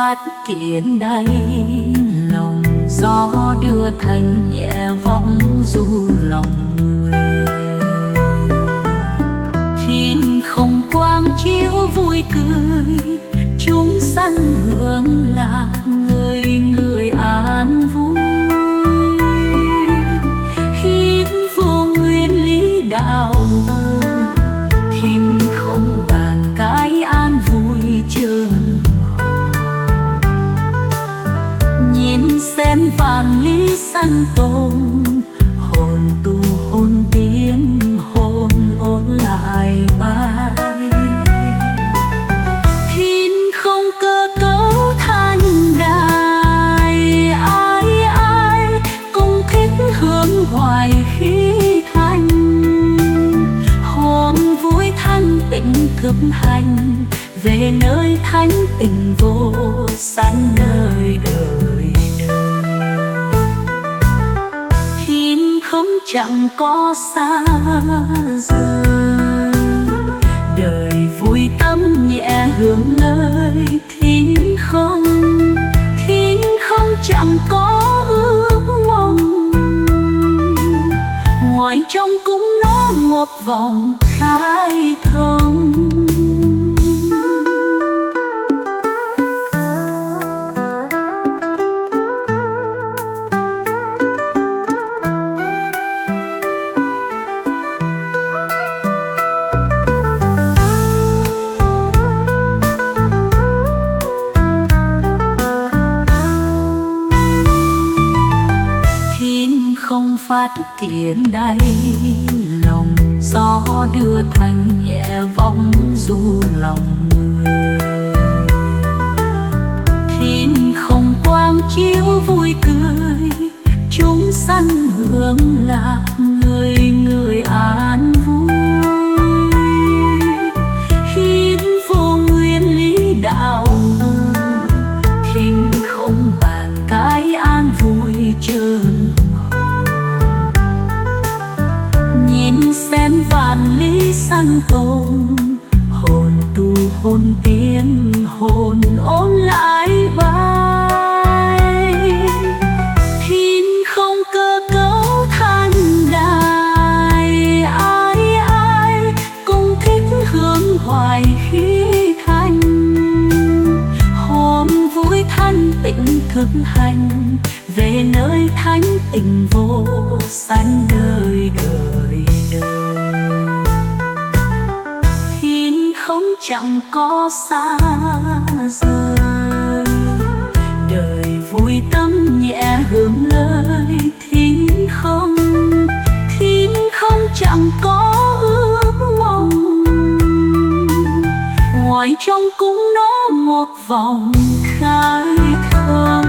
phát triển đầy lòng, gió đưa thành nhẹ vọng du lòng người. Thiên không quang chiếu vui cười, chúng sanh hưởng là người người an vui. Hiến vô nguyên lý đạo, thiên không bàn cái an vui chơn. Nhìn xem vạn lý sanh tồn, hồn tu hồn tiến, hồn ôn lại bay. Thiên không cơ cấu thành đài, ai ai cùng thích hướng hoài khí thanh. Hồn vui thanh tịnh thực hành, về nơi thánh tình vô sanh nơi đời đời. Thiên không chẳng có xa rời, đời vui tâm nhẹ hướng nơi thiên không. Thiên không chẳng có ước mong, ngoài trong cũng nó một vòng khai thông. Không phát triển đầy lòng, gió đưa thành nhẹ vọng du lòng người. Thiên không quang chiếu vui cười, chúng sanh hưởng là người người an vui. Hiến vô nguyên lý đạo, thiên không bàn cái an vui chơn. Nhìn xem vạn lý sanh tồn, hồn tu hồn tiến, hồn ôn lại bay. Thiên không cơ cấu thành đài, ai ai cùng thích hướng hoài khí thanh. Hồn vui thanh tịnh thực hành, về nơi thánh tình vô sanh nơi đời đời. Thiên không chẳng có xa rời, đời vui tâm nhẹ hướng nơi thiên không. Thiên không chẳng có ước mong, ngoài trong cũng nó một vòng khai thông.